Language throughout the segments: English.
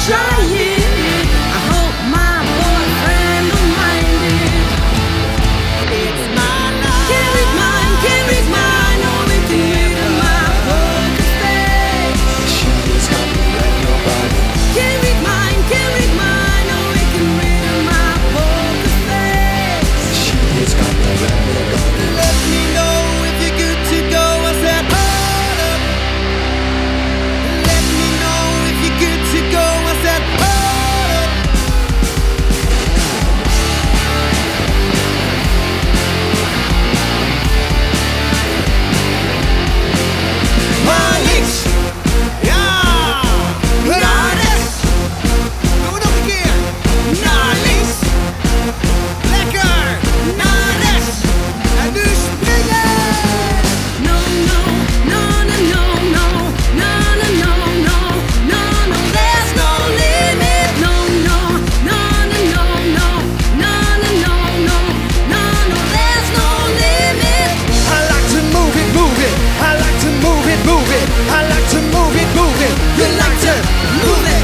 try it. I hope my boyfriend don't mind it. It's my life. Can't read mine, can't read mine. Oh, it can read my poker face. She's got me at your body. Can't read mine, can't read mine. Oh, it can read my poker face. She's got me at your body. Let me know if you're good to go. I said, hold up. Let me know if you're good to go. I said, hold up. Maar links. Ja. Naar rechts. Doen we nog een keer. Naar links. Lekker. Naar rechts. En nu springen. No, no, no, no, no, no, no, no, no, no, no, no. There's no limit. No, no, no, no, no, no, no, no, no, no, no. There's no limit. I like to move it, move it. I like to move it, move it. I like to move it, move it. You like to move it.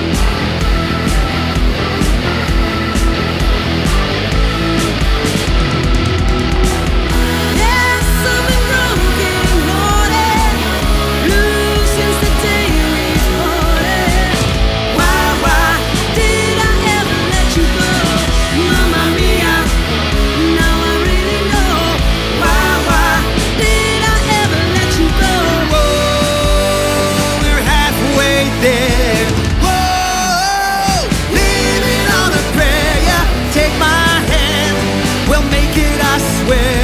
There's something broken hearted, blue since the day we parted. Why did I ever let you go, Mamma Mia? Now I really know. Why did I ever let you go? Whoa, we're halfway there. Whoa, living on a prayer. Yeah, take my hand. We'll make it, I swear.